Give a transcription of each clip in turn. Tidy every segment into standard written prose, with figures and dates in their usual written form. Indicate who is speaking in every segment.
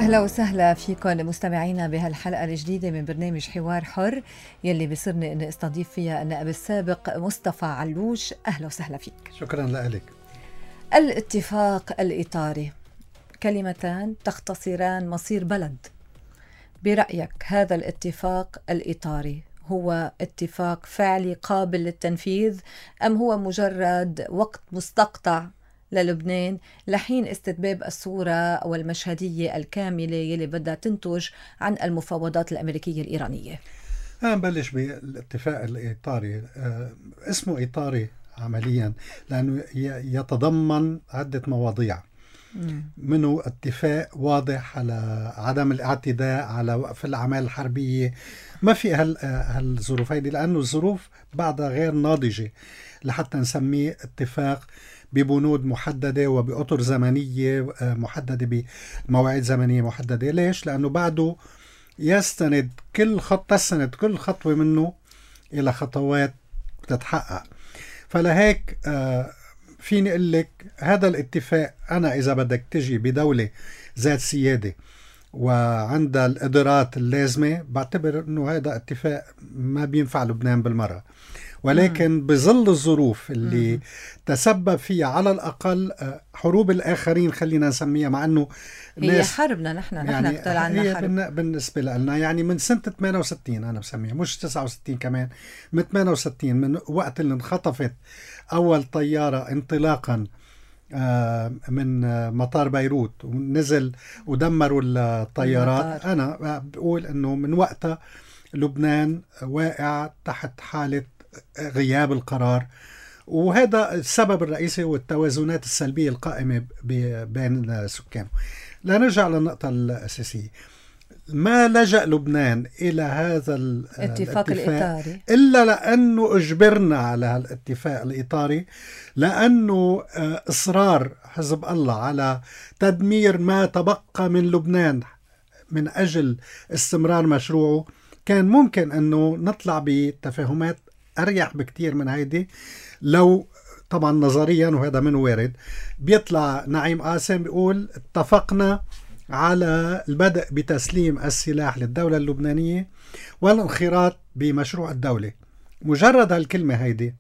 Speaker 1: أهلا وسهلا فيكم مستمعينا بهالحلقة الجديدة من برنامج حوار حر يلي بيصيرني أني استضيف فيها النائب السابق مصطفى علوش. أهلا وسهلا فيك.
Speaker 2: شكرا لك.
Speaker 1: الاتفاق الإطاري، كلمتان تختصران مصير بلد. برأيك هذا الاتفاق الإطاري هو اتفاق فعلي قابل للتنفيذ أم هو مجرد وقت مستقطع للبنان لحين استتباب الصورة والمشهدية الكاملة يلي بدها تنتج عن المفاوضات الأمريكية الإيرانية؟
Speaker 2: نبلش بالاتفاق الإطاري. اسمه إطاري عمليا لأنه يتضمن عدة مواضيع، منه اتفاق واضح على عدم الاعتداء على وقف الأعمال الحربية. ما في هالظروف هيدي لأنه الظروف بعدها غير ناضجة لحتى نسميه اتفاق ببنود محددة وبأطر زمنية محددة، بمواعيد زمنية محددة. ليش؟ لأنه بعده يستند تستند كل خطوة منه إلى خطوات تتحقق. فلهيك فيني أقول لك هذا الاتفاق، أنا إذا بدك تجي بدولة ذات سيادة وعندها الإدارات اللازمة، بعتبر أنه هذا اتفاق ما بينفع لبنان بالمرة. ولكن بظل الظروف اللي تسبب فيها على الأقل حروب الآخرين، خلينا نسميها، مع أنه
Speaker 1: هي حربنا نحن
Speaker 2: هي حرب بالنسبة لنا. يعني من سنة 68 أنا بسميها، مش 69 كمان، من 68، من وقت اللي انخطفت أول طيارة انطلاقا من مطار بيروت ونزل ودمروا الطيارات. أنا بقول أنه من وقتها لبنان واقع تحت حالة غياب القرار، وهذا السبب الرئيسي هو التوازنات السلبية القائمة بين السكان. لنرجع للنقطة الأساسية. ما لجأ لبنان إلى هذا الاتفاق الإطاري إلا لأنه أجبرنا على الاتفاق الإطاري، لأنه إصرار حزب الله على تدمير ما تبقى من لبنان من أجل استمرار مشروعه. كان ممكن أنه نطلع بتفاهمات أريح بكتير من هيدي لو طبعا نظريا، وهذا من وارد، بيطلع نعيم قاسم بيقول اتفقنا على البدء بتسليم السلاح للدولة اللبنانية والانخراط بمشروع الدولة. مجرد هالكلمة هيدي،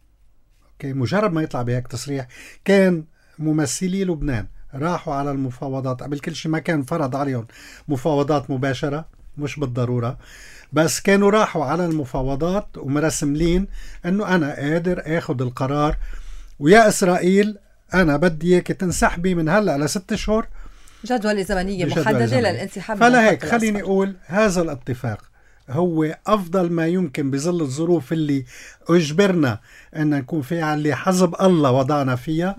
Speaker 2: مجرد ما يطلع بهيك تصريح، كان ممثلي لبنان راحوا على المفاوضات. قبل كل شيء ما كان فرض عليهم مفاوضات مباشرة، مش بالضرورة، بس كانوا راحوا على المفاوضات ومرسملين انه انا قادر اخذ القرار، ويا اسرائيل انا بدي اياك تنسحبي من هلا ل6 اشهر،
Speaker 1: جدولة زمنية محددة للانسحاب.
Speaker 2: فلهيك خليني اقول هذا الاتفاق هو افضل ما يمكن بظل الظروف اللي اجبرنا ان نكون فيها، اللي حزب الله وضعنا فيها،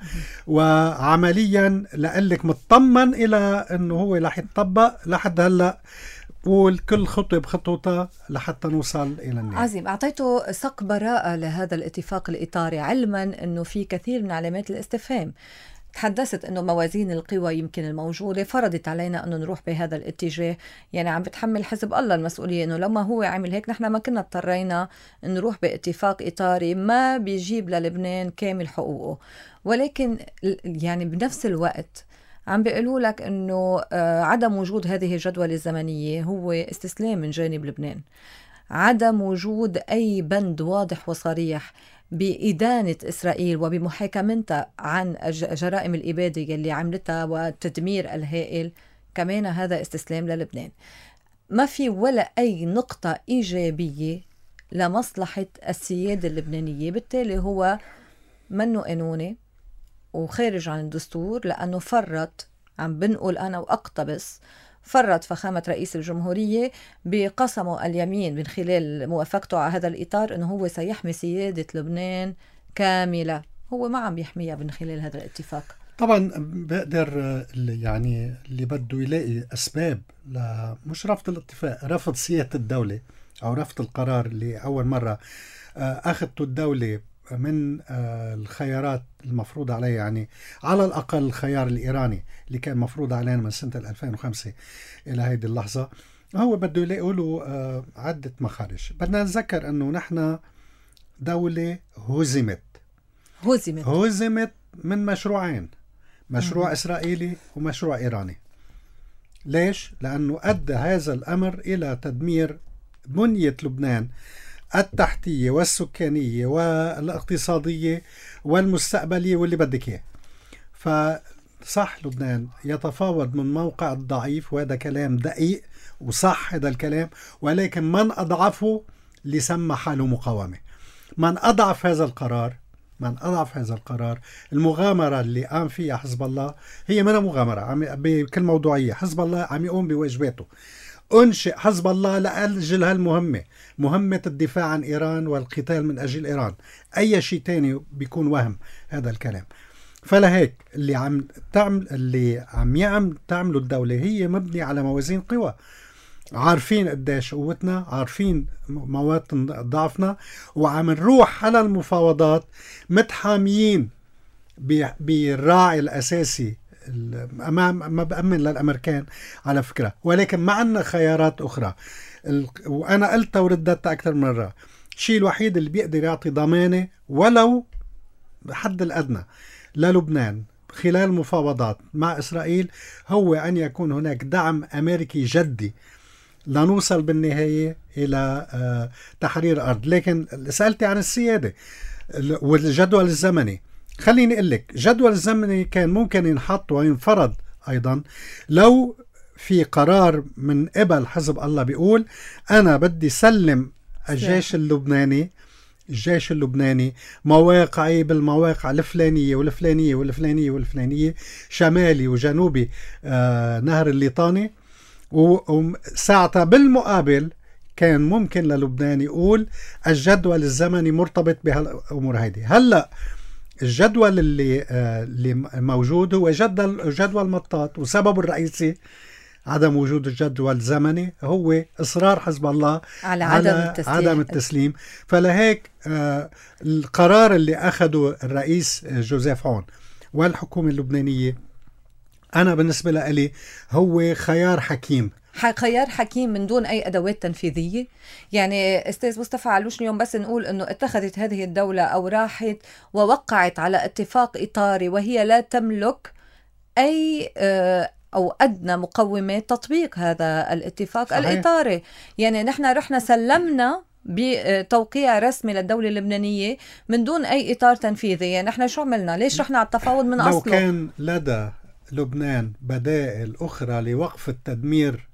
Speaker 2: وعمليا لقلك مطمن الى انه هو رح يتطبق لحد هلا. قول كل خطوة بخطوتها لحتى نوصل إلى النهاية.
Speaker 1: عظيم. أعطيته سق براءة لهذا الاتفاق الإطاري علما أنه في كثير من علامات الاستفهام. تحدثت أنه موازين القوى يمكن الموجودة فرضت علينا أنه نروح بهذا الاتجاه، يعني عم بتحمل حزب الله المسؤولية أنه لما هو عمل هيك نحن ما كنا اضطرينا نروح باتفاق إطاري ما بيجيب للبنان كامل حقوقه. ولكن يعني بنفس الوقت عم بيقولوا لك أنه عدم وجود هذه الجدولة الزمنية هو استسلام من جانب لبنان، عدم وجود أي بند واضح وصريح بإدانة إسرائيل وبمحاكمتها عن جرائم الإبادة اللي عملتها والتدمير الهائل، كمان هذا استسلام للبنان. ما في ولا أي نقطة إيجابية لمصلحة السيادة اللبنانية، بالتالي هو منه قانوني وخارج عن الدستور، لأنه فرط، عم بنقول أنا وأقتبس، فرط فخامة رئيس الجمهورية بقسمه اليمين من خلال موافقته على هذا الإطار أنه هو سيحمي سيادة لبنان كاملة. هو ما عم يحميها من خلال هذا الاتفاق.
Speaker 2: طبعا بقدر يعني اللي بده يلاقي أسباب مش رفض الاتفاق، رفض سيادة الدولة أو رفض القرار اللي أول مرة أخذته الدولة من الخيارات المفروض عليه، يعني على الأقل الخيار الإيراني اللي كان مفروض علينا من سنة 2005 إلى هذه اللحظة. هو بده يلاقي له عدة مخارج. بدنا نتذكر أنه نحن دولة هزمت من مشروعين، مشروع إسرائيلي ومشروع إيراني. ليش؟ لأنه أدى هذا الأمر إلى تدمير بنية لبنان التحتية والسكانية والاقتصادية والمستقبلية واللي بدك إياه. فصح لبنان يتفاوض من موقع الضعيف، وهذا كلام دقيق وصح هذا الكلام، ولكن من أضعفه اللي سمى حاله مقاومة. من أضعف هذا القرار المغامرة اللي قام فيها حزب الله هي من مغامرة بكل موضوعية. حزب الله عم يقوم بواجباته. أنشئ حزب الله لأجل هالمهمة، مهمة الدفاع عن إيران والقتال من أجل إيران. أي شيء تاني بيكون وهم هذا الكلام. فلهيك اللي عم تعمله الدولة هي مبنية على موازين قوى. عارفين قديش قوتنا، عارفين مواطن ضعفنا، وعم نروح على المفاوضات متحاميين بالراعي الأساسي ما بأمن للأمريكان على فكرة، ولكن ما عندنا خيارات أخرى. وأنا قلت ورددت أكثر من مرة، الشيء الوحيد اللي بيقدر يعطي ضمانة ولو بحد الأدنى للبنان خلال المفاوضات مع إسرائيل هو أن يكون هناك دعم أمريكي جدي لنوصل بالنهاية إلى تحرير أرض. لكن سألتي عن السيادة والجدول الزمني. خليني أقول لك، جدول الزمني كان ممكن ينحط وينفرض أيضا لو في قرار من قبل حزب الله بيقول أنا بدي سلم الجيش اللبناني مواقعي بالمواقع الفلانية والفلانية والفلانية والفلانية، شمالي وجنوبي نهر الليطاني. وساعتها بالمقابل كان ممكن للبنان يقول الجدول الزمني مرتبط بهالأمور هيدي. هلأ الجدول اللي موجود هو جدول مطاط، وسببه الرئيسي عدم وجود الجدول الزمني هو إصرار حزب الله على عدم التسليم. فلهيك القرار اللي أخده الرئيس جوزيف عون والحكومة اللبنانية أنا بالنسبة لي هو خيار حكيم
Speaker 1: من دون أي أدوات تنفيذية. يعني أستاذ مصطفى علوش اليوم بس نقول أنه اتخذت هذه الدولة أو راحت ووقعت على اتفاق إطاري وهي لا تملك أي أو أدنى مقومات تطبيق هذا الاتفاق صحيح. الإطاري. يعني نحن رحنا سلمنا بتوقيع رسمي للدولة اللبنانية من دون أي إطار تنفيذي. يعني نحن شو عملنا؟ ليش رحنا على التفاوض من أصله؟
Speaker 2: لو كان لدى لبنان بدائل أخرى لوقف التدمير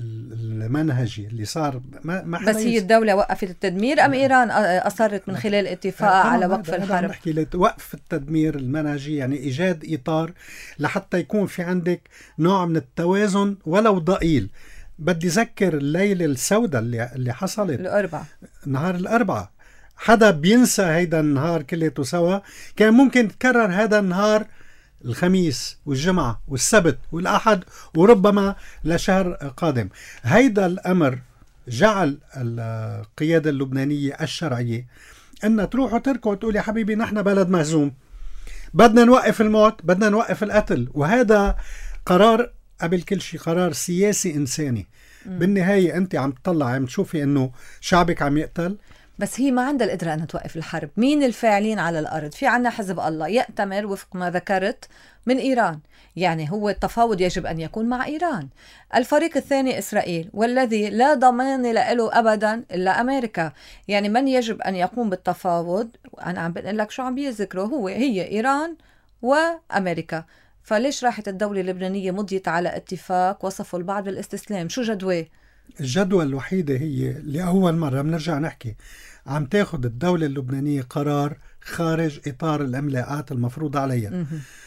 Speaker 2: المنهجي اللي صار ما
Speaker 1: بس هي الدولة وقفت التدمير أم إيران أصرت من خلال اتفاق على وقف الحرب؟
Speaker 2: نحكي وقف التدمير المنهجي يعني إيجاد إطار لحتى يكون في عندك نوع من التوازن ولو ضئيل. بدي ذكر الليلة السوداء اللي حصلت نهار الأربعاء. حدا بينسى هيدا النهار كليته سوا؟ كان ممكن تكرر هذا النهار الخميس والجمعة والسبت والأحد وربما لشهر قادم. هيدا الأمر جعل القيادة اللبنانية الشرعية أن تروح وتركوا وتقول يا حبيبي نحن بلد مهزوم، بدنا نوقف الموت، بدنا نوقف القتل. وهذا قرار قبل كل شيء قرار سياسي إنساني. بالنهاية أنت عم تطلع عم تشوفي أنه شعبك عم يقتل،
Speaker 1: بس هي ما عندها القدرة أن توقف الحرب. مين الفاعلين على الأرض؟ في عنا حزب الله يأتمر وفق ما ذكرت من إيران. يعني هو التفاوض يجب أن يكون مع إيران. الفريق الثاني إسرائيل، والذي لا ضمان له أبدا إلا أمريكا. يعني من يجب أن يقوم بالتفاوض؟ أنا عم بقول لك شو عم بيذكروا، هي إيران وأمريكا. فليش راحت الدولة اللبنانية مضيت على اتفاق وصفوا البعض بالاستسلام؟ شو جدوى؟
Speaker 2: الجدوى الوحيدة هي لأول مرة بنرجع نحكي عم تاخد الدولة اللبنانية قرار خارج إطار الإملاءات المفروضة عليها.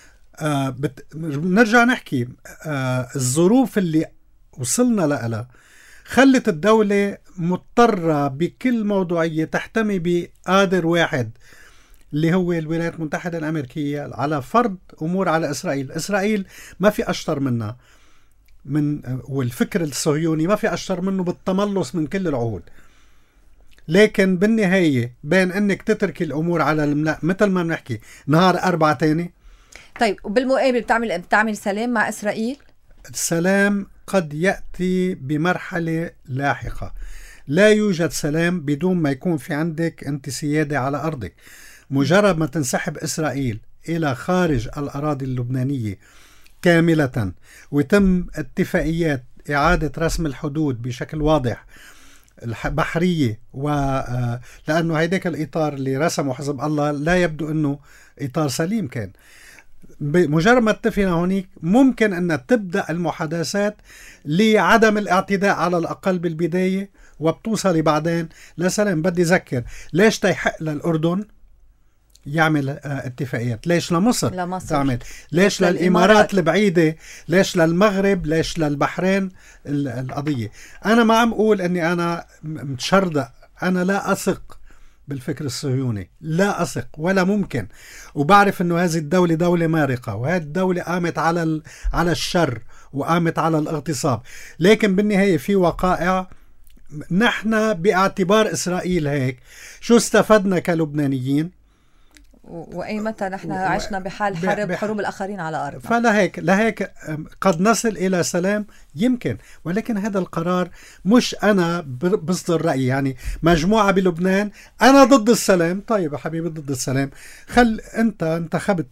Speaker 2: بنرجع نحكي الظروف اللي وصلنا لها خلت الدولة مضطرة بكل موضوعية تحتمي بقادر واحد اللي هو الولايات المتحدة الأمريكية على فرض أمور على إسرائيل ما في أشطر منها والفكر الصهيوني ما في أشطر منه بالتملص من كل العهود. لكن بالنهاية بين أنك تترك الأمور على الملأ مثل ما بنحكي نهار 4 تاني.
Speaker 1: طيب وبالمقابل بتعمل سلام مع إسرائيل؟
Speaker 2: السلام قد يأتي بمرحلة لاحقة. لا يوجد سلام بدون ما يكون في عندك أنت سيادة على أرضك. مجرد ما تنسحب إسرائيل إلى خارج الأراضي اللبنانية كاملة ويتم اتفاقيات إعادة رسم الحدود بشكل واضح البحرية، لأنه هيداك الإطار اللي رسمه حزب الله لا يبدو أنه إطار سليم كان. بمجرد ما اتفقنا هونيك ممكن أن تبدأ المحادثات لعدم الاعتداء على الأقل بالبداية، وبتوصلي بعدين لسلام. بدي أذكر ليش تيحق للأردن يعمل اتفاقيات؟ ليش لمصر تعمل؟ ليش للإمارات البعيدة؟ ليش للمغرب؟ ليش للبحرين؟ القضية أنا ما عم أقول أني أنا متشردق، أنا لا أثق بالفكر الصهيوني، لا أثق ولا ممكن، وبعرف أنه هذه الدولة دولة مارقة، وهذه الدولة قامت على الشر وقامت على الاغتصاب، لكن بالنهاية في وقائع. نحن باعتبار إسرائيل هيك شو استفدنا كلبنانيين؟
Speaker 1: وأي متى نحن عشنا بحال حروب الآخرين على أرض.
Speaker 2: فلهيك قد نصل إلى سلام يمكن، ولكن هذا القرار مش أنا بصدر رأيي. يعني مجموعة بلبنان أنا ضد السلام، طيب يا حبيبي ضد السلام، خل أنت انتخبت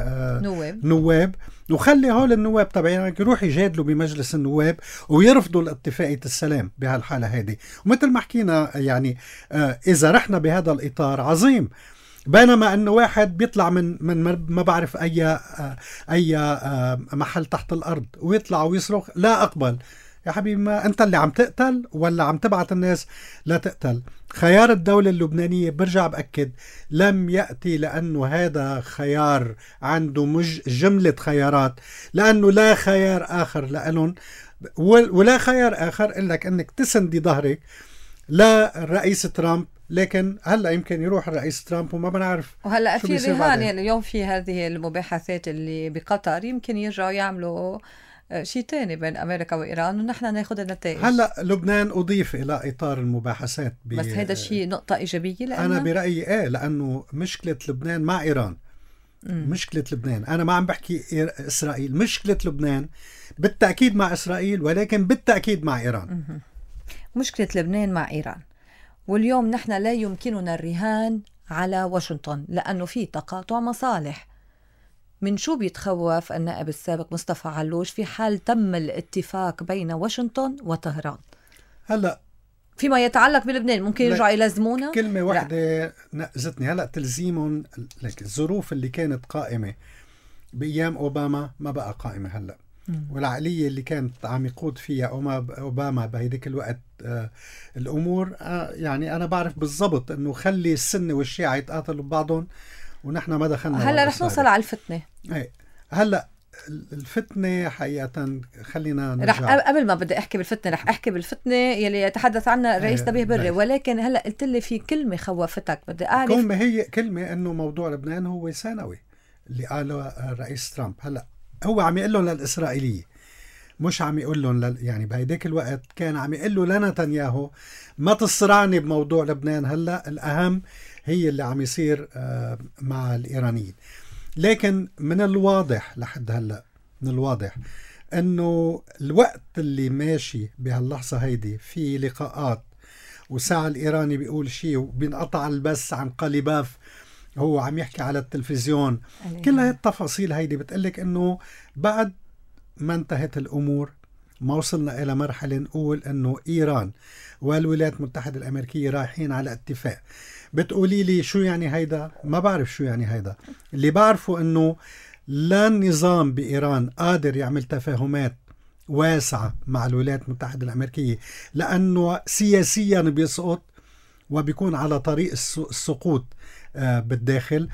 Speaker 2: نواب وخلي هول النواب تبعينك يروح يجادلوا بمجلس النواب ويرفضوا الاتفاقية السلام بهالحالة هذه. ومثل ما حكينا يعني إذا رحنا بهذا الإطار عظيم، بينما انه واحد بيطلع من ما بعرف اي محل تحت الارض ويطلع ويصرخ لا اقبل. يا حبيبي ما انت اللي عم تقتل ولا عم تبعت الناس لا تقتل؟ خيار الدولة اللبنانية برجع بأكد لم يأتي لأنه هذا خيار عنده جملة خيارات، لأنه لا خيار آخر لألن ولا خيار آخر إلك أنك تسندي ظهرك للرئيس ترامب. لكن هلا يمكن يروح الرئيس ترامب وما بنعرف.
Speaker 1: وهلا في رهان يعني اليوم في هذه المباحثات اللي بقطر يمكن يرجعوا يعملوا شيء تاني بين أمريكا وإيران ونحن ناخذ النتائج.
Speaker 2: هلا لبنان أضيف إلى إطار المباحثات
Speaker 1: بس هذا الشيء نقطة إيجابية
Speaker 2: أنا برأيي لأنه مشكلة لبنان مع إيران. مشكلة لبنان أنا ما عم بحكي إسرائيل، مشكلة لبنان بالتأكيد مع إسرائيل ولكن بالتأكيد مع إيران.
Speaker 1: مشكلة لبنان مع إيران، واليوم نحن لا يمكننا الرهان على واشنطن لأنه في تقاطع مصالح. من شو بيتخوف النائب السابق مصطفى علوش في حال تم الاتفاق بين واشنطن وطهران؟
Speaker 2: هلأ
Speaker 1: فيما يتعلق بلبنان ممكن يرجعوا يلزمونا؟
Speaker 2: كلمة واحدة نقزتني. هلأ تلزيمهم الظروف اللي كانت قائمة بأيام أوباما ما بقى قائمة هلأ. والعقلية اللي كانت عم يقود فيها أوباما بهيديك الوقت الأمور يعني أنا بعرف بالضبط أنه خلي السنة والشيعة يتقاتلوا ببعضهم ونحن ما دخلنا.
Speaker 1: هلا رح نوصل على الفتنة.
Speaker 2: هلا الفتنة حقيقة خلينا نرجع.
Speaker 1: رح قبل ما بدي أحكي بالفتنة رح أحكي بالفتنة يلي يتحدث عنها الرئيس نبيه بري، ولكن هلا قلت لي في كلمة خوفتك بدي أعرف.
Speaker 2: كلمة هي كلمة أنه موضوع لبنان هو ثانوي اللي قاله الرئيس ترامب. هلا هو عم يقول لهم للإسرائيلية، مش عم يقول لهم يعني بهيداك الوقت كان عم يقول له لنتنياهو ما تصرعني بموضوع لبنان، هلا الأهم هي اللي عم يصير مع الإيرانيين. لكن من الواضح لحد هلا من الواضح انه الوقت اللي ماشي بهاللحظة هيدي في لقاءات وساعة الإيراني بيقول شيء وبينقطع البث عن قلباف هو عم يحكي على التلفزيون. كل هاي التفاصيل هيدي بتقلك انه بعد ما انتهت الامور ما وصلنا الى مرحلة نقول انه ايران والولايات المتحدة الامريكية رايحين على اتفاق. بتقولي لي شو يعني هيدا؟ ما بعرف شو يعني هيدا. اللي بعرفه انه لا النظام بايران قادر يعمل تفاهمات واسعة مع الولايات المتحدة الامريكية لانه سياسيا بيسقط وبيكون على طريق السقوط بالداخل،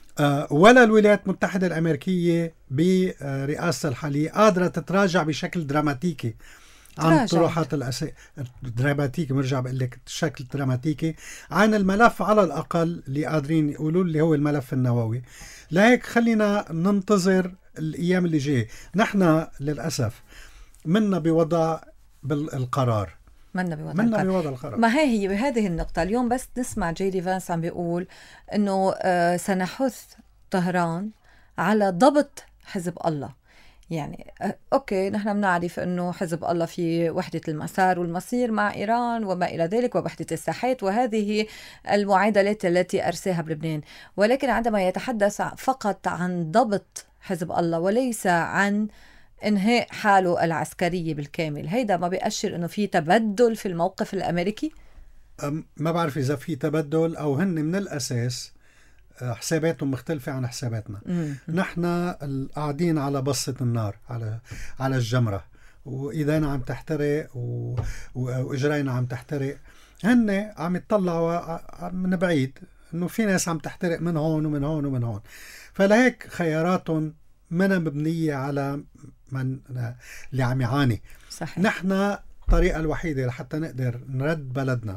Speaker 2: ولا الولايات المتحدة الأمريكية برئاسة الحالية قادرة تتراجع بشكل دراماتيكي عن طروحات دراماتيكي. مرجع بقول لك شكل دراماتيكي عن الملف على الأقل اللي قادرين يقولوا اللي هو الملف النووي. لهيك خلينا ننتظر الأيام اللي جاية. نحن للأسف منا بوضع القرار
Speaker 1: منا بوضع القرار. ما هي بهذه النقطة اليوم بس نسمع جيدي فانس عم بيقول إنه سنحث طهران على ضبط حزب الله. يعني أوكي نحن بنعرف إنه حزب الله في وحدة المسار والمصير مع إيران وما إلى ذلك ووحدة الساحات، وهذه المعادلات التي أرساها بلبنان، ولكن عندما يتحدث فقط عن ضبط حزب الله وليس عن إنهاء حاله العسكرية بالكامل، هيدا ما بيأشر إنه في تبدل في الموقف الأمريكي؟
Speaker 2: ما بعرف إذا في تبدل أو هن من الأساس حساباتهم مختلفة عن حساباتنا. نحن قاعدين على بسط النار، على الجمرة، وإيدينا عم تحترق وإجرينا عم تحترق. هن عم يطلعوا من بعيد إنه في ناس عم تحترق من هون ومن هون ومن هون، فلهيك خياراتهم منها مبنية على من اللي عم يعاني.
Speaker 1: صحيح.
Speaker 2: نحن الطريقة الوحيدة لحتى نقدر نرد بلدنا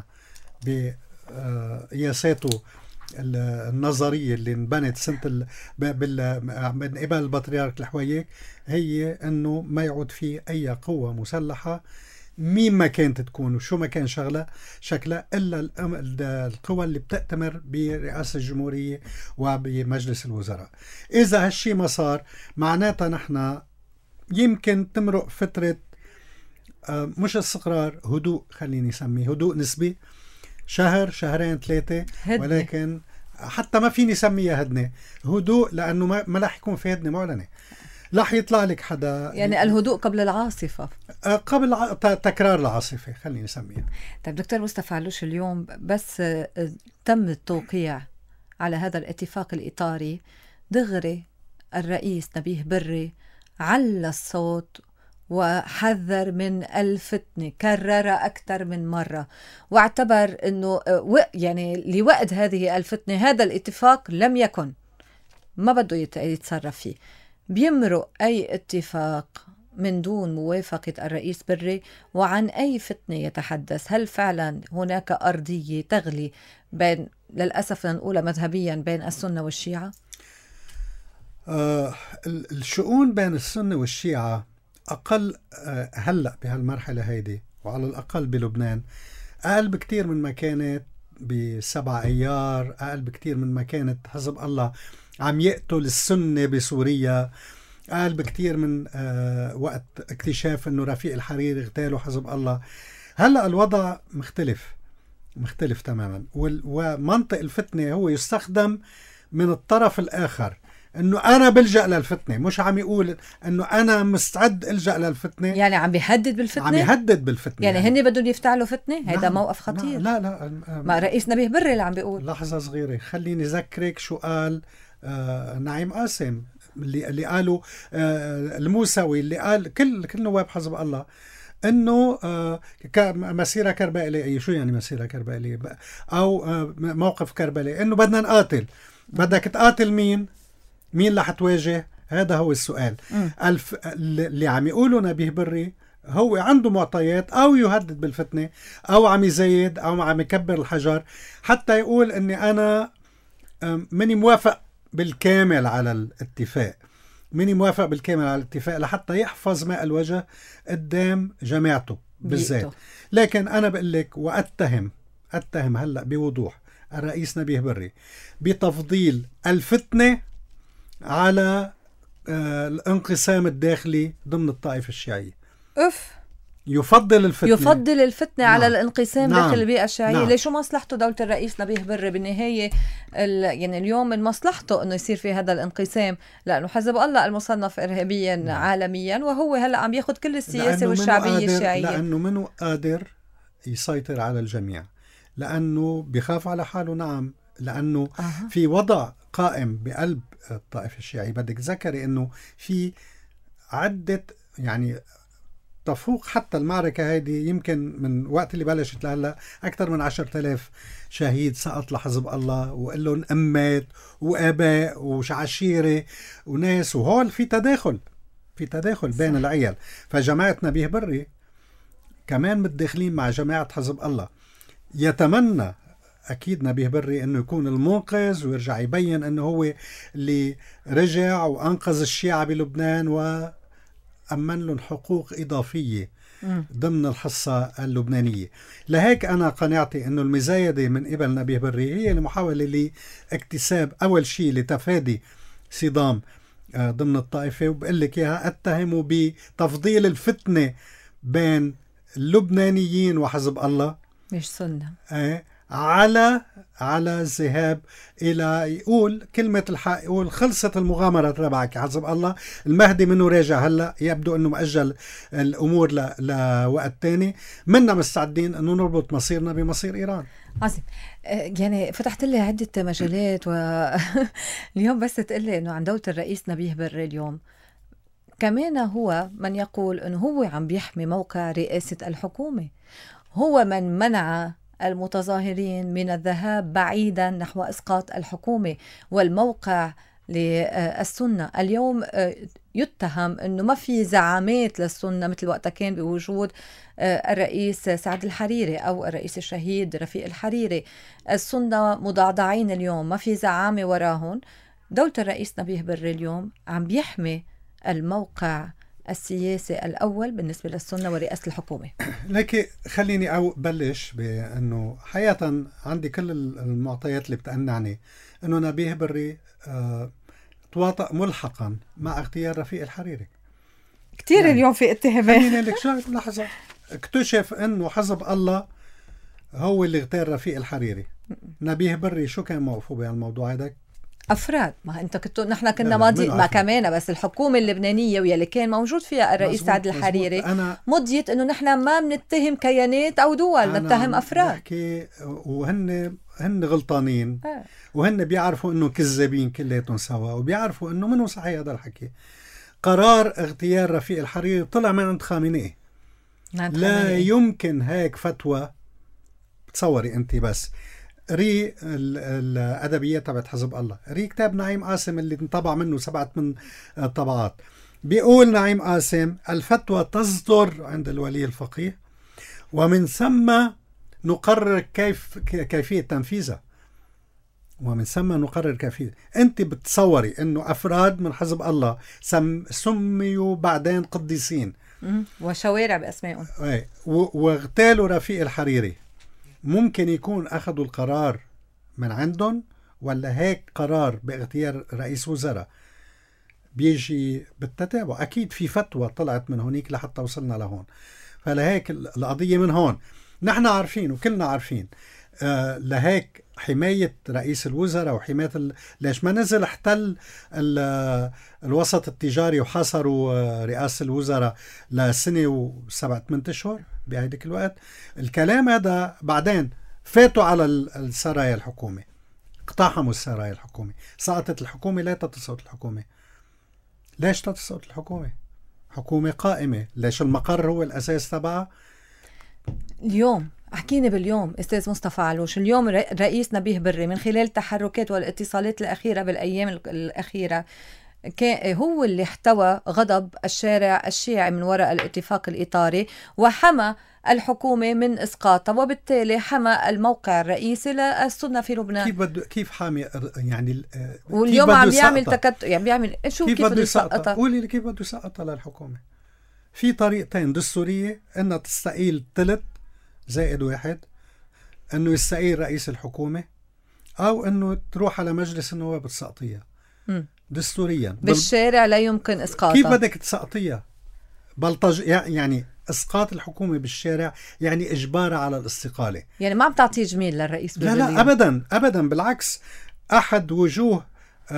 Speaker 2: بقياساته النظرية اللي انبنت سنة من قبل البطريرك الحويك هي انه ما يعود فيه اي قوة مسلحة مين ما كانت تكون وشو ما كان شكلها الا القوى اللي بتأتمر برئاسة الجمهورية وبمجلس الوزراء. اذا هالشي ما صار معناتها نحن يمكن تمرق فترة مش استقرار، هدوء، خليني اسميه هدوء نسبي، شهر شهرين ثلاثة، ولكن حتى ما فيني سميها هدنة، هدوء، لأنه ما رح يكون في هدنة معلنة. رح يطلع لك حدا
Speaker 1: يعني الهدوء قبل العاصفة،
Speaker 2: قبل تكرار العاصفة خليني نسميها.
Speaker 1: طيب دكتور مصطفى علوش، اليوم بس تم التوقيع على هذا الاتفاق الإطاري دغري الرئيس نبيه بري على الصوت وحذر من الفتنة، كرر أكثر من مرة، واعتبر أنه يعني لوقت هذه الفتنة هذا الاتفاق لم يكن، ما بده يتصرف فيه. بيمرق أي اتفاق من دون موافقة الرئيس بري، وعن أي فتنة يتحدث؟ هل فعلا هناك أرضية تغلي بين، للأسف نقولها مذهبيا، بين السنة والشيعة؟
Speaker 2: الشؤون بين السنة والشيعة أقل هلأ بهالمرحلة هيدي، وعلى الأقل بلبنان أقل بكتير من ما كانت ب7 أيار، أقل بكتير من ما كانت حزب الله عم يقتل السنة بسوريا، أقل بكتير من وقت اكتشاف أنه رفيق الحريري اغتالوا حزب الله. هلأ الوضع مختلف تماما، ومنطق الفتنة هو يستخدم من الطرف الآخر، انه انا بلجأ للفتنة، مش عم يقول انه انا مستعد الجأ للفتنة،
Speaker 1: يعني عم بيهدد بالفتنة،
Speaker 2: عم يهدد بالفتنة،
Speaker 1: يعني هن بدهم يفتعلوا فتنة. هذا
Speaker 2: نعم.
Speaker 1: موقف خطير.
Speaker 2: لا
Speaker 1: ما رئيس نبيه بري اللي عم بيقول.
Speaker 2: لحظة صغيرة خليني ذكرك شو قال نعيم قاسم اللي قالوا الموسوي، اللي قال كل نواب حزب الله انه مسيرة كربلائية. شو يعني مسيرة كربلائية او موقف كربلاء؟ انه بدنا نقاتل. بدك تقاتل مين اللي حتواجه؟ هذا هو السؤال. اللي عم يقوله نبيه بري هو عنده معطيات، او يهدد بالفتنة، او عم يزيد، او عم يكبر الحجر حتى يقول اني انا مني موافق بالكامل على الاتفاق، لحتى يحفظ ماء الوجه قدام جماعته بالذات. لكن انا بقول لك واتهم هلا بوضوح الرئيس نبيه بري بتفضيل الفتنة على الانقسام الداخلي ضمن الطائفة الشيعية. يفضل الفتنة
Speaker 1: نعم. على الانقسام
Speaker 2: نعم.
Speaker 1: داخل البيئة الشيعية.
Speaker 2: نعم.
Speaker 1: ليش مصلحته دولة الرئيس نبيه بري بالنهاية؟ يعني اليوم من مصلحته انه يصير في هذا الانقسام، لانه حزب الله المصنف ارهابيا
Speaker 2: نعم.
Speaker 1: عالميا، وهو هلا عم ياخذ كل السياسة والشعبية الشيعية،
Speaker 2: لانه منه قادر يسيطر على الجميع، لانه بيخاف على حاله. نعم، لانه في وضع قائم بقلب الطائفة الشيعية. بدك تذكري انه في عدة يعني تفوق حتى المعركة هذه، يمكن من وقت اللي بلشت لهلا أكثر من 10,000 شهيد سقط لحزب الله، وقلهم أمات وآباء وعشيرة وناس، وهول في تداخل بين العيال. فجماعة نبيه بري كمان متداخلين مع جماعة حزب الله. يتمنى أكيد نبيه بري أنه يكون المنقذ ويرجع يبين أنه هو اللي رجع وأنقذ الشيعة بلبنان وأمن لهم حقوق إضافية ضمن الحصة اللبنانية. لهيك أنا قناعتي أنه المزايدة من قبل نبيه بري هي المحاولة لاكتساب أول شيء لتفادي صدام ضمن الطائفة. وبقول لك إياها أتهمه بتفضيل الفتنة بين اللبنانيين وحزب الله،
Speaker 1: مش سنة،
Speaker 2: على الذهاب إلى يقول كلمة الحق، يقول خلصت المغامرة تبعك حسب الله، المهدي منه راجع هلأ، يبدو أنه مأجل الأمور لوقت تاني، منا مستعدين أنه نربط مصيرنا بمصير إيران.
Speaker 1: عظيم. يعني فتحت لي عدة مجالات واليوم بس تقلي أنه عن دولة الرئيس نبيه بري اليوم كمان هو من يقول أنه هو عم بيحمي موقع رئاسة الحكومة، هو من منع المتظاهرين من الذهاب بعيدا نحو إسقاط الحكومة والموقع للسنة. اليوم يتهم أنه ما في زعامات للسنة مثل وقتها كان بوجود الرئيس سعد الحريري أو الرئيس الشهيد رفيق الحريري. السنة مضعضعين اليوم، ما في زعامة وراهم. دولة الرئيس نبيه بري اليوم عم بيحمي الموقع السياسي الأول بالنسبة للسنة ورئاسة الحكومة.
Speaker 2: لكن خليني بلش بأنه حقيقة عندي كل المعطيات اللي بتقنعني أنه نبيه بري تواطأ ملحقا مع اغتيال رفيق الحريري.
Speaker 1: كتير يعني اليوم في اتهامات.
Speaker 2: خليني لك شوي لحظة. اكتشف أنه حزب الله هو اللي اغتال رفيق الحريري. نبيه بري شو كان موقفه بهالموضوع هذا؟
Speaker 1: أفراد. ما أنت نحن كنا ماضي ما كمان، بس الحكومة اللبنانية واللي كان موجود فيها الرئيس سعد الحريري مضيت إنه نحن ما بنتهم كيانات أو دول، نتهم أفراد.
Speaker 2: بحكي وهن غلطانين وهن بيعرفوا إنه كذابين كلياتهم سوا، وبيعرفوا إنه منو صحيح هذا الحكي. قرار اغتيال رفيق الحريري طلع من عند خامنئي. لا يمكن هيك فتوى. تصوري أنت بس ري الأدبيات تبعت حزب الله، ري كتاب نعيم قاسم اللي انطبع منه 7-8 طبعات. بيقول نعيم قاسم الفتوى تصدر عند الولي الفقيه ومن ثم نقرر كيفية تنفيذها، ومن ثم نقرر كيفية. انت بتصوري انه افراد من حزب الله سميوا بعدين قديسين
Speaker 1: وشوارع باسمائهم
Speaker 2: واغتالوا رفيق الحريري، ممكن يكون أخذوا القرار من عندهم، ولا هيك قرار باغتيال رئيس وزراء بيجي بالتتابع؟ أكيد في فتوى طلعت من هونيك لحتى وصلنا لهون. فلهيك القضية من هون نحن عارفين وكلنا عارفين. لهيك حماية رئيس الوزراء وحماية ليش ما نزل احتل الوسط التجاري وحاصروا رئاسة الوزراء لسنة و7-8 أشهر بهيديك الوقت. الكلام هذا بعدين فاتوا على السرايا الحكومة، اقتحموا السرايا الحكومة، سقطت الحكومة. لا تسقط الحكومة. ليش تسقط الحكومة؟ حكومة قائمة. ليش المقر هو الأساس تبعها؟
Speaker 1: اليوم حكينا باليوم أستاذ مصطفى علوش، اليوم رئيس نبيه بري من خلال التحركات والاتصالات الأخيرة بالأيام الأخيرة هو اللي احتوى غضب الشارع الشيعي من وراء الاتفاق الإطاري وحمى الحكومة من إسقاطها، وبالتالي حمى الموقع الرئيسي للسنة في لبنان.
Speaker 2: كيف حامي يعني؟
Speaker 1: واليوم عم يعمل يعني بيعمل شو كيف بده يسقطها؟
Speaker 2: قولي لي كيف بده يسقطها للحكومة. في طريقتين دستورية، إنها تستقيل 3+1، إنه يستقيل رئيس الحكومة، أو إنه تروح على مجلس النواب تسقطيها دستوريا.
Speaker 1: بالشارع لا يمكن إسقاطها.
Speaker 2: كيف بدك تسقطيها؟ يعني إسقاط الحكومة بالشارع يعني إجبارها على الاستقالة.
Speaker 1: يعني ما عم تعطيه جميل للرئيس.
Speaker 2: لا أبدا أبدا، بالعكس. أحد وجوه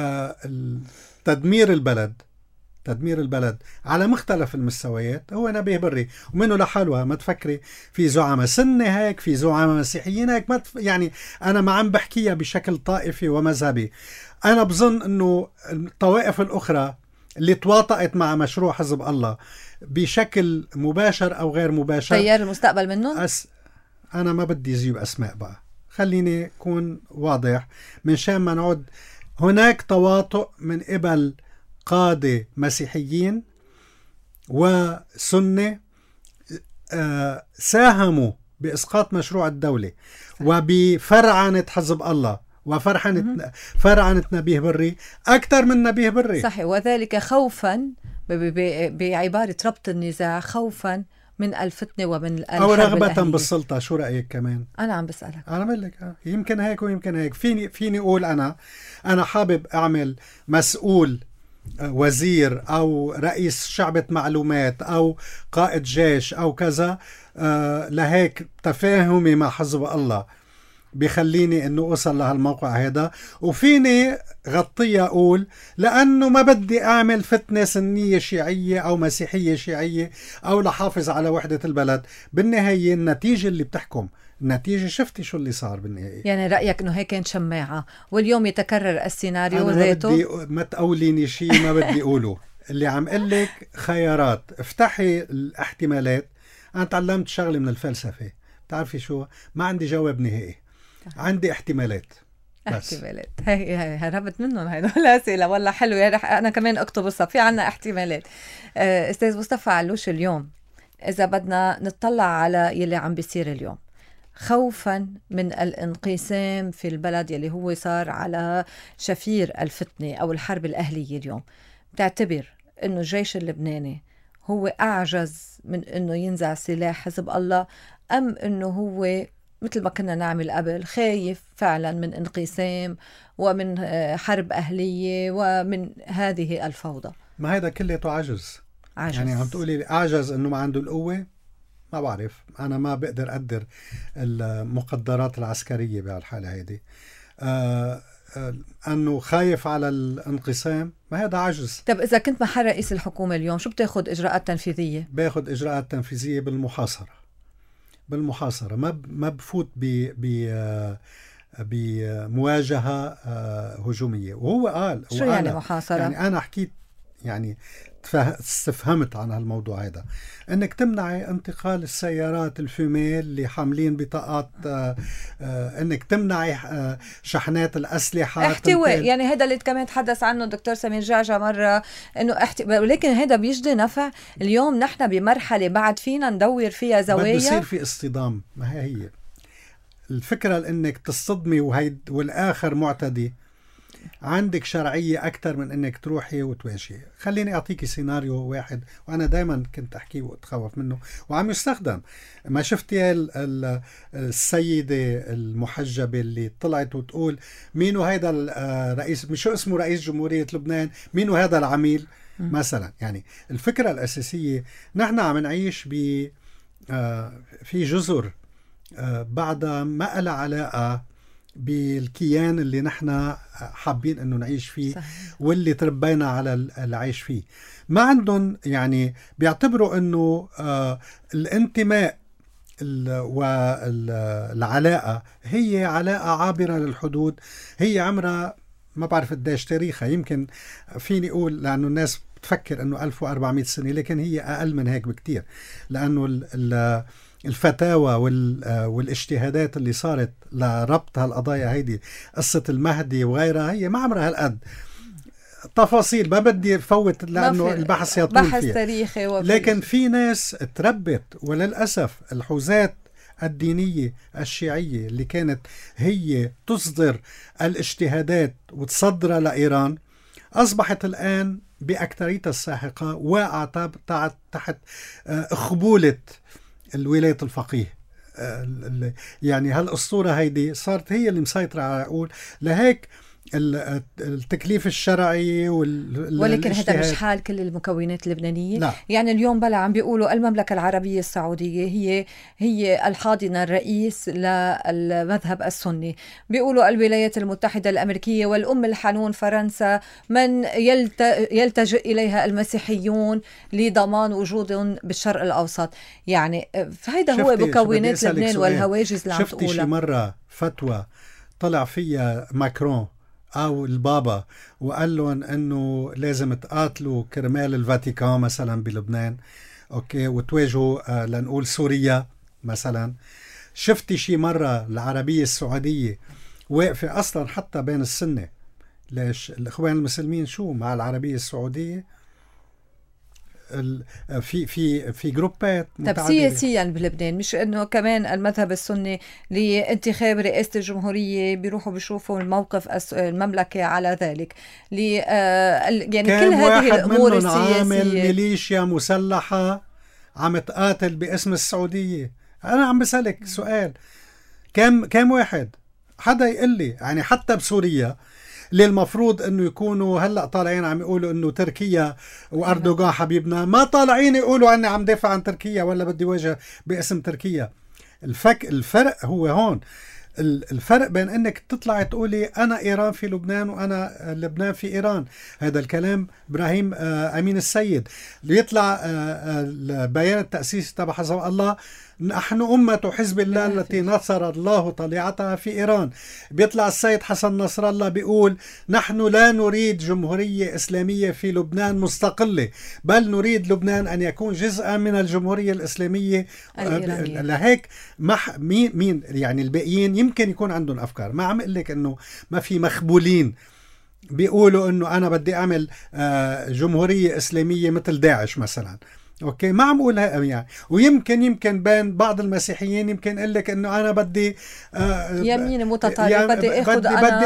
Speaker 2: تدمير البلد على مختلف المستويات هو نبيه بري، ومنه لحالها. ما تفكري في زعماء سنة هيك، في زعماء مسيحيين هيك، يعني أنا ما عم بحكيها بشكل طائفي ومذهبي. أنا بظن أنه الطوائف الأخرى اللي تواطأت مع مشروع حزب الله بشكل مباشر أو غير مباشر،
Speaker 1: تيار المستقبل منهم.
Speaker 2: أنا ما بدي أجيب أسماء بقى، خليني أكون واضح من شان ما نعود. هناك تواطؤ من قبل قادة مسيحيين وسنة ساهموا بإسقاط مشروع الدولة وبفرعنة حزب الله وفرعنة نبيه بري أكثر من نبيه بري.
Speaker 1: صحيح، وذلك خوفا بعبارة ربط النزاع، خوفا من الفتنة ومن الحرب
Speaker 2: أو رغبة بالسلطة. شو رأيك كمان؟
Speaker 1: أنا عم بسألك.
Speaker 2: أنا بقول لك يمكن هيك ويمكن هيك. فيني أقول أنا حابب أعمل مسؤول، وزير أو رئيس شعبة معلومات أو قائد جيش أو كذا، لهيك تفاهمي مع حزب الله بيخليني انه اوصل لهالموقع هذا، وفيني غطية اقول لانه ما بدي اعمل فتنة سنية شيعية او مسيحية شيعية او لحافظ على وحدة البلد. بالنهاية النتيجة اللي بتحكم، النتيجة شفتي شو اللي صار بالنهاية.
Speaker 1: يعني رأيك انه هيك كانت شماعة واليوم يتكرر السيناريو
Speaker 2: أنا
Speaker 1: ذاته؟
Speaker 2: ما تقوليني شيء ما بدي أقوله. اللي عم قلك خيارات، افتحي الاحتمالات. أنا تعلمت شغلة من الفلسفة، بتعرفي شو؟ ما عندي جواب نهائي، عندي احتمالات بس.
Speaker 1: احتمالات، هي هربت منهم هدول الأسئلة. والله حلو، يعني أنا كمان أكتبصها، في عنا احتمالات. أستاذ مصطفى علوش، اليوم إذا بدنا نطلع على يلي عم بيصير اليوم، خوفا من الانقسام في البلد يلي هو صار على شفير الفتنة أو الحرب الأهلية اليوم، بتعتبر إنه الجيش اللبناني هو أعجز من إنه ينزع سلاح حزب الله، أم إنه هو مثل ما كنا نعمل قبل خايف فعلا من انقسام ومن حرب أهلية ومن هذه الفوضى؟
Speaker 2: ما هيدا كليته عجز.
Speaker 1: عجز.
Speaker 2: يعني عم تقولي أعجز إنه ما عنده القوة؟ ما بعرف، أنا ما بقدر أقدر المقدرات العسكرية بهالحالة هيدي. أنه خايف على الانقسام، ما هذا عجز.
Speaker 1: طب إذا كنت محل رئيس الحكومة اليوم، شو بتاخد إجراءات تنفيذية؟
Speaker 2: باخد إجراءات تنفيذية بالمحاصرة. ما بفوت بمواجهة هجومية. وهو قال
Speaker 1: شو يعني محاصرة؟
Speaker 2: يعني أنا حكيت، يعني استفهمت عن هالموضوع هذا، انك تمنعي انتقال السيارات الفيميل اللي حاملين بطاقات، انك تمنعي شحنات الاسلحه،
Speaker 1: احتواء. يعني هذا اللي كمان تحدث عنه الدكتور سمير جعجع مره، انه ولكن هذا بيجدي نفع. اليوم نحن بمرحله بعد فينا ندور فيها زوايا،
Speaker 2: بده يصير في اصطدام. ما هي الفكره، انك تصطدمي والاخر معتدي، عندك شرعية أكثر من أنك تروحي وتواجهي. خليني أعطيكي سيناريو واحد، وأنا دايما كنت أحكيه وأتخوف منه وعم يستخدم. ما شفتي السيدة المحجبة اللي طلعت وتقول مينو هيدا الرئيس، شو اسمه، رئيس جمهورية لبنان، مينو هذا العميل مثلا. يعني الفكرة الأساسية، نحن عم نعيش في جزر بعدها ما لها علاقة بالكيان اللي نحن حابين انه نعيش فيه. صحيح. واللي تربينا على العيش فيه. ما عندهم، يعني بيعتبروا انه الانتماء والعلاقة هي علاقة عابرة للحدود، هي عمرها ما بعرف قديش تاريخها. يمكن فيني اقول، لانه الناس بتفكر انه 1400 سنة، لكن هي اقل من هيك بكتير، لانه الفتاوى والاجتهادات اللي صارت لربط هالقضايا هيدي، قصة المهدي وغيرها، هي ما عمرها هالقد تفاصيل. ما بدي فوت لأنه البحث يطول فيها،
Speaker 1: بحث تاريخي
Speaker 2: لكن في ناس تربت، وللأسف الحوزات الدينية الشيعية اللي كانت هي تصدر الاجتهادات وتصدرها لإيران، أصبحت الآن بأكثريتها الساحقة واقعة تحت خبولة الولاية الفقيه. يعني هالأسطورة هيدي صارت هي اللي مسيطرة على عقول. لهيك التكليف الشرعي
Speaker 1: ولكن هذا مش حال كل المكونات اللبنانية.
Speaker 2: لا.
Speaker 1: يعني اليوم بلا عم بيقولوا المملكة العربية السعودية هي الحاضنة الرئيس للمذهب السني، بيقولوا الولايات المتحدة الأمريكية والأم الحنون فرنسا من يلتجئ إليها المسيحيون لضمان وجودهم بالشرق الأوسط. يعني هيدا هو مكونات لبنان والهواجس اللي عم تقولها.
Speaker 2: شفتي شي مرة فتوى طلع فيها ماكرون أو البابا وقال لهم أنه لازم تقاتلوا كرمال الفاتيكان مثلا بلبنان، أوكي، وتواجهوا لنقول سوريا مثلا؟ شفتي شي مرة العربية السعودية واقفة أصلا حتى بين السنة؟ ليش الإخوان المسلمين شو مع العربية السعودية؟ في جروبات متعددة.
Speaker 1: طب سياسيا بلبنان، مش انه كمان المذهب السني لانتخاب رئاسة الجمهورية بيروحوا بيشوفوا الموقف المملكة على ذلك، يعني كل هذه الامور السياسية.
Speaker 2: عامل ميليشيا مسلحة عم تقاتل باسم السعودية. انا عم بسألك سؤال، كم واحد؟ حدا يقول لي. يعني حتى بسوريا اللي المفروض انه يكونوا هلا طالعين عم يقولوا انه تركيا واردوغان حبيبنا، ما طالعين يقولوا اني عم دافع عن تركيا ولا بدي واجه باسم تركيا. الفرق هو هون. الفرق بين انك تطلع تقولي انا ايران في لبنان وانا لبنان في ايران، هذا الكلام ابراهيم امين السيد. اللي يطلع البيان التاسيسي تبع حزب الله، نحن أمة حزب الله التي نصر الله طليعتها في إيران. بيطلع السيد حسن نصر الله بيقول نحن لا نريد جمهورية إسلامية في لبنان مستقلة، بل نريد لبنان أن يكون جزءا من الجمهورية الإسلامية الإيرانية. لهيك مين يعني الباقيين يمكن يكون عندهم أفكار. ما عم أقول لك أنه ما في مخبولين بيقولوا أنه أنا بدي أعمل جمهورية إسلامية مثل داعش مثلا، اوكي، ما عم اقولها يعني. ويمكن بين بعض المسيحيين يمكن يقول لك انه انا بدي
Speaker 1: يمين متطرف،
Speaker 2: يعني
Speaker 1: بدي اخذ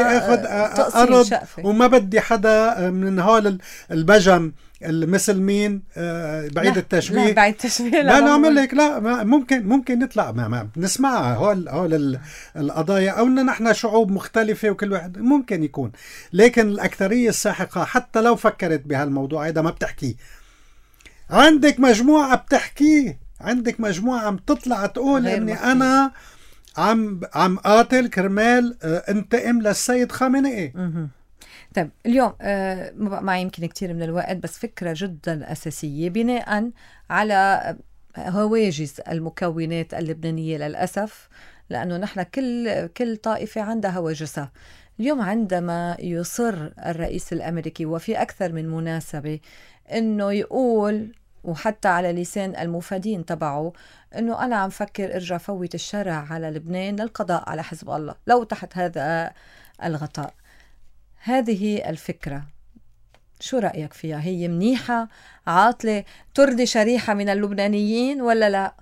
Speaker 2: ارض وما بدي حدا من هول البجم مثل مين بعيد التشبيه.
Speaker 1: لا بعيد التشبيه
Speaker 2: لا نعمل لك لا ممكن نطلع ما بنسمعها هول القضايا، او ان نحن شعوب مختلفه وكل واحد ممكن يكون، لكن الاكثريه الساحقه حتى لو فكرت بهالموضوع هذا ما بتحكي. عندك مجموعة بتحكي، عندك مجموعة عم تطلع تقول اني انا عم قاتل كرمال انتقم للسيد خامنئي.
Speaker 1: طيب اليوم ما يمكن كتير من الوقت، بس فكرة جدا أساسية بناء على هواجس المكونات اللبنانية للأسف، لأنه نحن كل طائفة عندها هواجسها. اليوم عندما يصر الرئيس الأمريكي وفي أكثر من مناسبة إنه يقول، وحتى على لسان المفادين تبعه، إنه أنا عم فكر أرجع فوت الشرع على لبنان للقضاء على حزب الله لو تحت هذا الغطاء. هذه الفكرة شو رأيك فيها؟ هي منيحة عاطلة ترضي شريحة من اللبنانيين ولا لا؟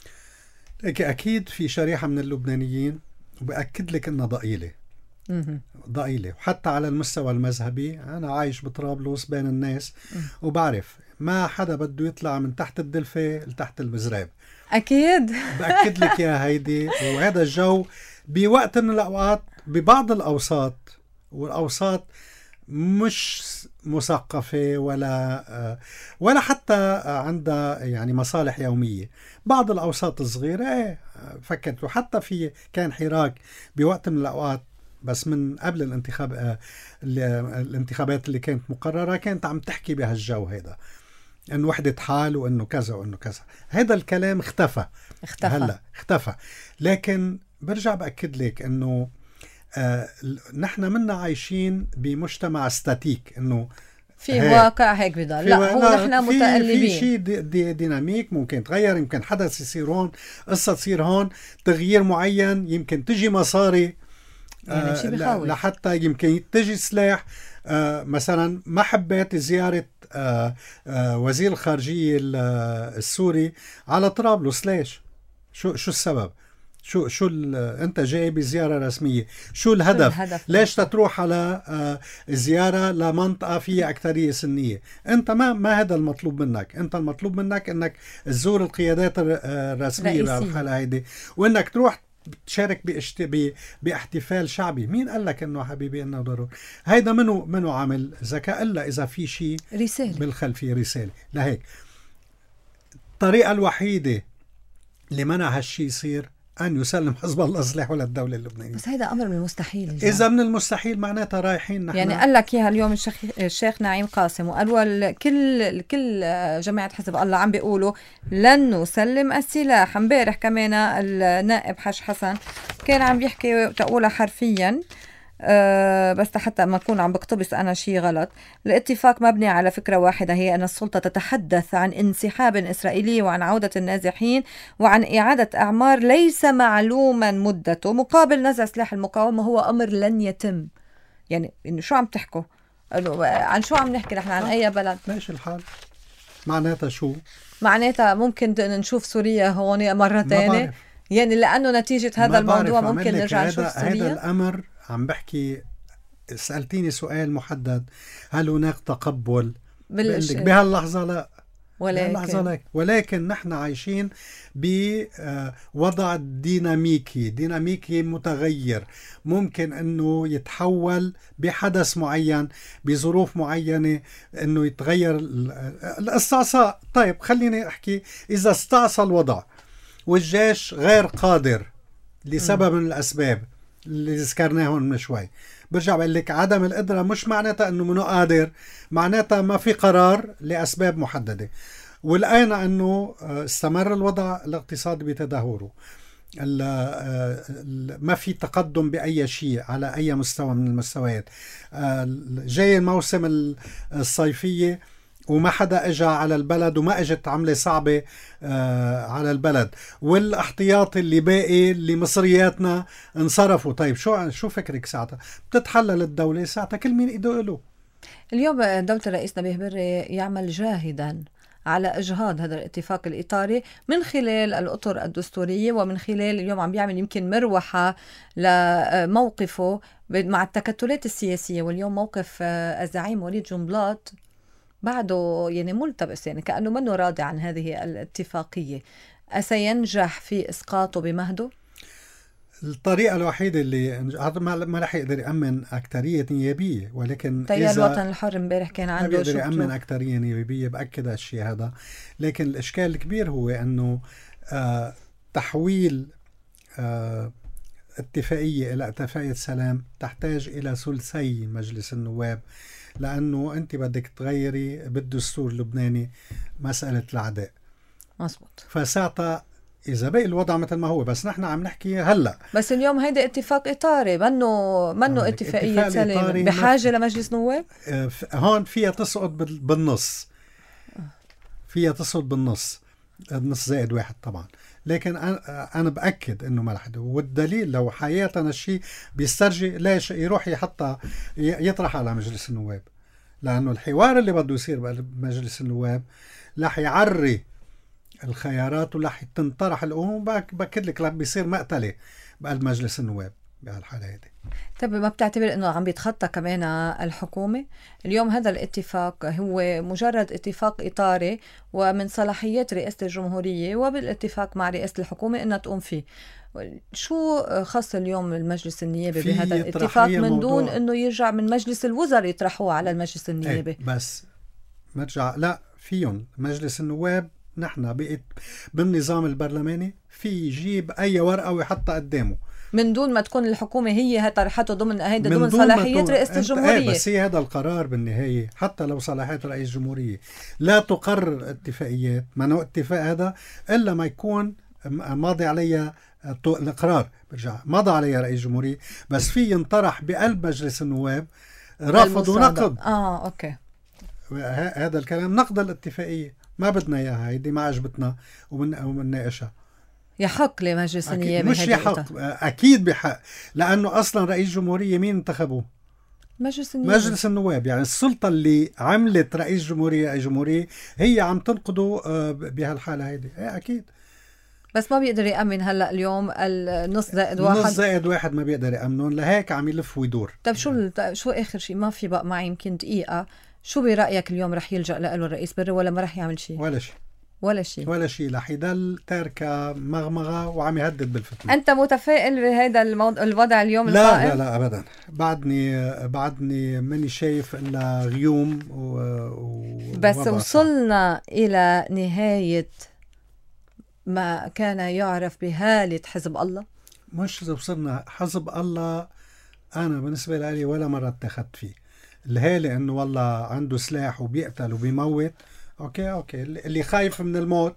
Speaker 2: أكيد في شريحة من اللبنانيين، وبأكد لك إنها ضئيلة ضئيلة، وحتى على المستوى المذهبي. أنا عايش بطرابلس بين الناس وبعرف ما حدا بده يطلع من تحت الدلفة لتحت المزراب.
Speaker 1: أكيد
Speaker 2: بأكد لك يا هيدي. وهذا الجو بوقت من الأوقات ببعض الأوساط، والأوساط مش مثقفة ولا حتى عندها يعني مصالح يومية. بعض الأوساط الصغيرة فكرت، وحتى في كان حراك بوقت من الأوقات بس من قبل الانتخابات اللي كانت مقررة، كانت عم تحكي بهالجو هيدا، انه وحدة حال وانه كذا وانه كذا. هذا الكلام اختفى. هلا اختفى. لكن برجع بأكد لك انه نحن منا عايشين بمجتمع ستاتيك، انه
Speaker 1: في واقع هيك بضل. لا هو نحن متقلبين،
Speaker 2: في شيء ديناميك ممكن تغير، يمكن حدث يصير هون، قصة تصير هون، تغيير معين، يمكن تجي مصاري
Speaker 1: يعني
Speaker 2: لحتى يمكن تجي سلاح. مثلا ما حبيت زيارة وزير الخارجية السوري على طرابلس. ليش؟ شو السبب؟ شو انت جاي بزيارة رسمية، شو الهدف؟ ليش تروح على زيارة لمنطقة فيها أكثرية سنية؟ انت ما هذا المطلوب منك. انت المطلوب منك انك تزور القيادات الرسمية بهالحالة هيدي، وانك تروح تشارك باحتفال شعبي. مين قال لك انه حبيبي انه ضروري؟ هيدا منو عامل ذكاء الا اذا في شيء بالخلفية رسالة. لهيك الطريقة الوحيدة اللي منع هالشي يصير أن يسلم حزب الله سلاحه للدولة اللبنانية.
Speaker 1: بس هذا أمر من المستحيل.
Speaker 2: إذا من المستحيل معناتها رايحين نحن.
Speaker 1: يعني قال لك إياها اليوم الشيخ نعيم قاسم، وقالوا كل جماعة حزب الله عم بيقولوا لن نسلم السلاح. امبارح كمان النائب حاج حسن كان عم بيحكي تقولها حرفيا، بس حتى ما أكون عم بقتبس أنا شيء غلط. الاتفاق مبني على فكرة واحدة، هي أن السلطة تتحدث عن انسحاب إسرائيلي وعن عودة النازحين وعن إعادة أعمار ليس معلوما مدته مقابل نزع سلاح المقاومة. هو أمر لن يتم. يعني إنه شو عم تحكوا؟ عن شو عم نحكي نحن؟ عن أي بلد؟
Speaker 2: ماشي الحال. معناتها شو؟
Speaker 1: معناتها ممكن نشوف سوريا هون مرة تانية، يعني لأنه نتيجة هذا الموضوع ممكن نرجع نشوف سوريا.
Speaker 2: هذا الأمر عم بحكي. سألتيني سؤال محدد، هل هناك تقبل؟ بهاللحظة لا، ولكن نحن عايشين بوضع ديناميكي متغير، ممكن انه يتحول بحدث معين بظروف معينة، انه يتغير الاستعصاء. طيب خليني احكي، اذا استعصى الوضع والجيش غير قادر لسبب من الاسباب، اللي ذكرناهم من شوي. برجع بقول لك عدم القدرة مش معناتها انه منو قادر، معناتها ما في قرار لأسباب محددة. ولقينا انه استمر الوضع الاقتصادي بتدهوره، ما في تقدم بأي شيء على أي مستوى من المستويات. جاي الموسم الصيفية وما حدا اجى على البلد، وما اجت عملة صعبة على البلد، والاحتياطي اللي باقي اللي مصرياتنا انصرفوا. طيب شو فكرك ساعتها؟ بتتحلل الدولة ساعتها كل مين ايده له.
Speaker 1: اليوم دولة الرئيس نبيه بري يعمل جاهدا على إجهاض هذا الاتفاق الإطاري من خلال الأطر الدستورية، ومن خلال اليوم عم بيعمل يمكن مروحة لموقفه مع التكتلات السياسية. واليوم موقف الزعيم وليد جنبلاط بعده يعني ملتبس، يعني كأنه منه راضي عن هذه الاتفاقية. أسينجح في إسقاطه بمهده؟
Speaker 2: الطريقة الوحيدة اللي ما رح يقدر يأمن أكترية نيابية، ولكن
Speaker 1: تيار الوطن الحر امبارح كان عنده
Speaker 2: بيقدر يأمن أكترية نيابية، بأكد هالشيء هذا. لكن الإشكال الكبير هو أنه تحويل اتفاقية إلى اتفاقية سلام تحتاج إلى ثلثي مجلس النواب، لأنه أنت بدك تغيري بالدستور اللبناني مسألة العداء.
Speaker 1: مزبوط.
Speaker 2: فساعتها إذا بقي الوضع مثل ما هو، بس نحن عم نحكي هلأ،
Speaker 1: بس اليوم هيدا اتفاق إطاري، منه اتفاقية سلام بحاجة لمجلس نواب.
Speaker 2: هون فيها تسقط بالنص، فيها تسقط بالنص، النص زائد واحد طبعا. لكن أنا بأكد إنه ما رح، والدليل لو حياتنا الشيء بيسترجي ليش يروح يطرح على مجلس النواب، لأنه الحوار اللي بده يصير بمجلس النواب رح يعري الخيارات ورح تنطرح الأمور. بأكد لك رح بيصير مقتلة بقلب مجلس النواب بهالحالة هذه.
Speaker 1: طب ما بتعتبر انه عم بيتخطى كمان الحكومة؟ اليوم هذا الاتفاق هو مجرد اتفاق إطاري ومن صلاحيات رئاسة الجمهورية وبالاتفاق مع رئاسة الحكومة انها تقوم فيه. شو خاص اليوم المجلس النيابي بهذا الاتفاق من دون انه يرجع من مجلس الوزراء يطرحوه على المجلس النيابي؟
Speaker 2: بس مرجع لا فيهم مجلس النواب، نحن بقيت بالنظام البرلماني في يجيب اي ورقة ويحطها قدامه
Speaker 1: من دون ما تكون الحكومة هي طرحته ضمن صلاحيات رئاسة الجمهورية.
Speaker 2: بس هي هذا القرار بالنهاية، حتى لو صلاحيات رئيس الجمهورية لا تقرر اتفاقيات، ما نوع اتفاق هذا إلا ما يكون ماضي عليها القرار، برجع ماضي عليها رئيس الجمهورية، بس في ينطرح بقلب مجلس النواب رفض ونقض.
Speaker 1: اوكي،
Speaker 2: هذا الكلام نقض الاتفاقية، ما بدنا اياها، هيدي ما عجبتنا ومنناقشها.
Speaker 1: يحق لمجلس النيابي؟
Speaker 2: مش يحق، أكيد بحق، لأنه أصلا رئيس جمهورية مين انتخبوه؟ مجلس النواب. يعني السلطة اللي عملت رئيس جمهورية هي عم تنقضه بهالحالة هيدي. أكيد.
Speaker 1: بس ما بيقدر يأمن هلأ اليوم النص زائد
Speaker 2: واحد ما بيقدر يأمنون، لهيك عم يلف ويدور.
Speaker 1: طب شو آخر شيء؟ ما في بقى معي يمكن دقيقة. شو برأيك اليوم رح يلجأ له الرئيس بري ولا ما رح يعمل شيء؟ ولا شيء، رح يضل تاركة مغمغة وعم يهدد بالفتنة. أنت متفائل بهذا الوضع اليوم
Speaker 2: القائم؟ لا أبدا، بعدني ماني شايف إلا غيوم
Speaker 1: بس وصلنا إلى نهاية ما كان يعرف بهالة حزب الله.
Speaker 2: مش وصلنا حزب الله، أنا بالنسبة لي ولا مرة اتخذت فيه الهالة إنه والله عنده سلاح وبيقتل وبيموت. أوكي اللي خايف من الموت،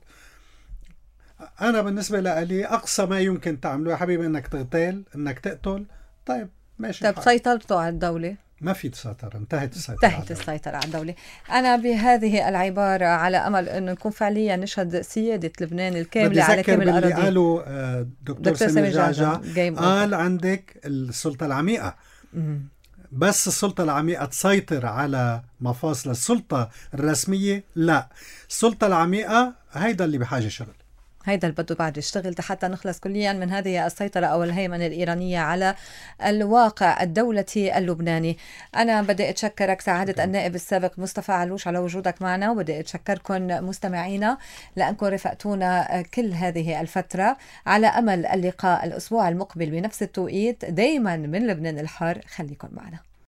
Speaker 2: أنا بالنسبة لي أقصى ما يمكن تعمله يا حبيبي إنك تغتال، إنك تقتل. طيب ماشي.
Speaker 1: طيب سيطرته على الدولة؟
Speaker 2: ما في سيطرة، انتهت
Speaker 1: السيطرة على الدولة. أنا بهذه العبارة على أمل أنه نكون فعليا نشهد سيادة لبنان الكاملة على كامل الأراضي.
Speaker 2: بدي قالوا دكتور سامي جعجع قال عندك السلطة العميقة. بس السلطة العميقة تسيطر على مفاصل السلطة الرسمية؟ لا، السلطة العميقة هيدا اللي بحاجة شغل،
Speaker 1: هيدا اللي بده بعد يشتغل حتى نخلص كليا من هذه السيطرة أو الهيمنة الإيرانية على الواقع الدولتي اللبناني. أنا بدي أتشكرك سعادة النائب السابق مصطفى علوش على وجودك معنا، وبدي أتشكركم مستمعينا لأنكم رفقتونا كل هذه الفترة. على أمل اللقاء الأسبوع المقبل بنفس التوقيت، دايما من لبنان الحر. خليكم معنا.